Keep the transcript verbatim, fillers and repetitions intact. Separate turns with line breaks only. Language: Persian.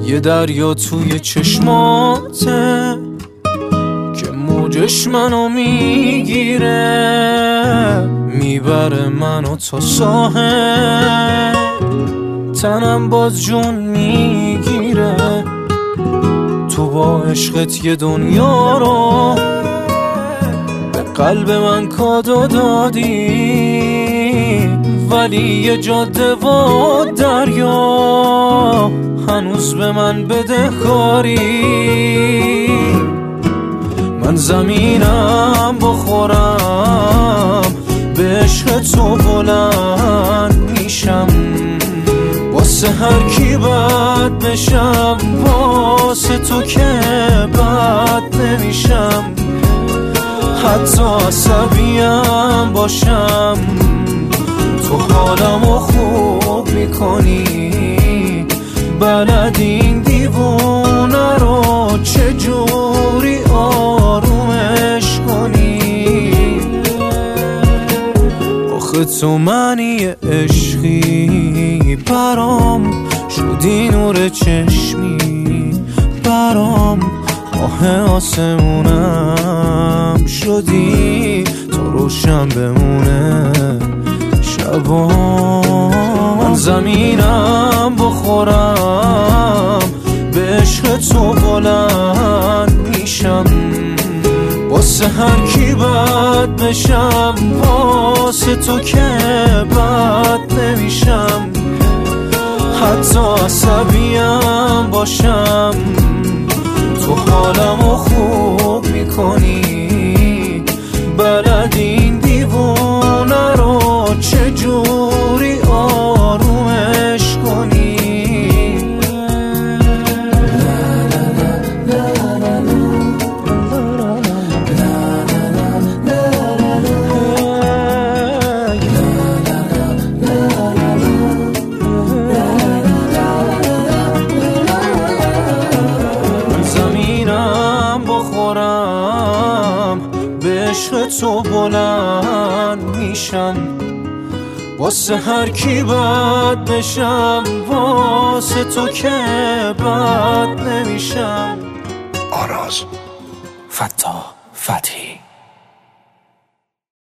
یه دریا توی چشماته که موجش منو میگیره، میبره منو تا ساحل، تنم باز جون میگیره. تو با عشقت یه دنیا رو به قلب من کادو دادی، ولی یه جاده و دریا هنوز به من بدهکاری. من زمینم بخورم، به عشق تو بلند میشم، واسه هر کی بد بشم، واسه تو که بد نمیشم. حتی عصبیم باشم تو حالمو خوب میکنی، بلد این دیوونه رو چجوری آرومش کنی. آخه تو معنی عشقی برام شدی نور چشمی، برام ماه آسمونم شدی تو روشن بمونه شبا. من زمینم بخورم، به عشق تو بلند میشم، واسه هر کی بد بشم، واسه تو که بد نمیشم. حتی عصبیم باشم تو حالمو خوب میکنی، بلد این دیوونه رو چجوری آرومش کنی. به عشق تو بلند میشم، واسه هر کی بد بشم، واسه تو که بد نمیشم.
آراز، فتاح فتحی.